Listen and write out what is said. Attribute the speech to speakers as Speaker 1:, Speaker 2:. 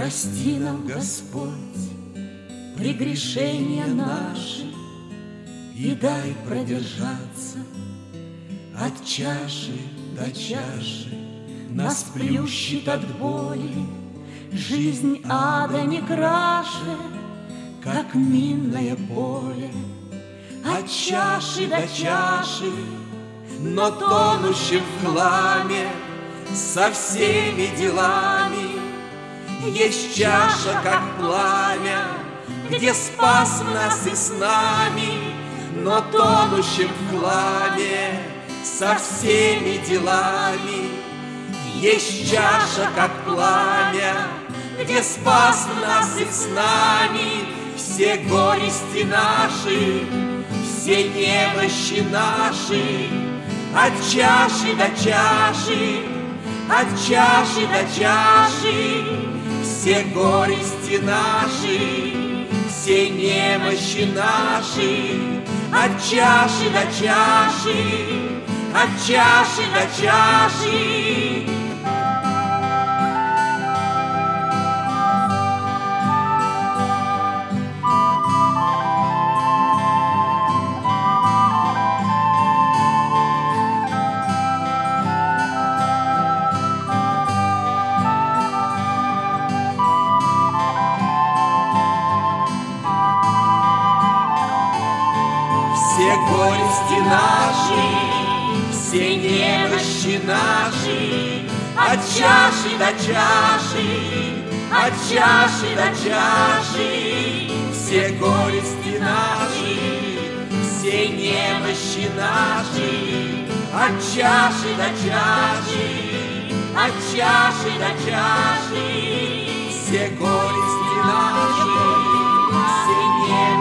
Speaker 1: Прости нам, Господь, прегрешения наши, и дай продержаться от чаши до чаши. Нас плющит от боли жизнь ада не краше, как минное поле. От чаши до чаши, но тонущим в хламе со всеми делами. Есть чаша, как пламя, где спас нас и с нами, но тонущим в хламе со всеми делами. Есть чаша, как пламя, где спас нас и с нами. Все горести наши, все немощи наши, от чаши до чаши, от чаши до чаши. Все горести наши, все немощи наши, от чаши до чаши, от чаши до чаши. Все горести наши, все немощи наши, от чаши до чаши, от чаши до чаши. Все горести наши, все немощи наши, от чаши до чаши, от чаши до чаши. Все горести наши, все немощи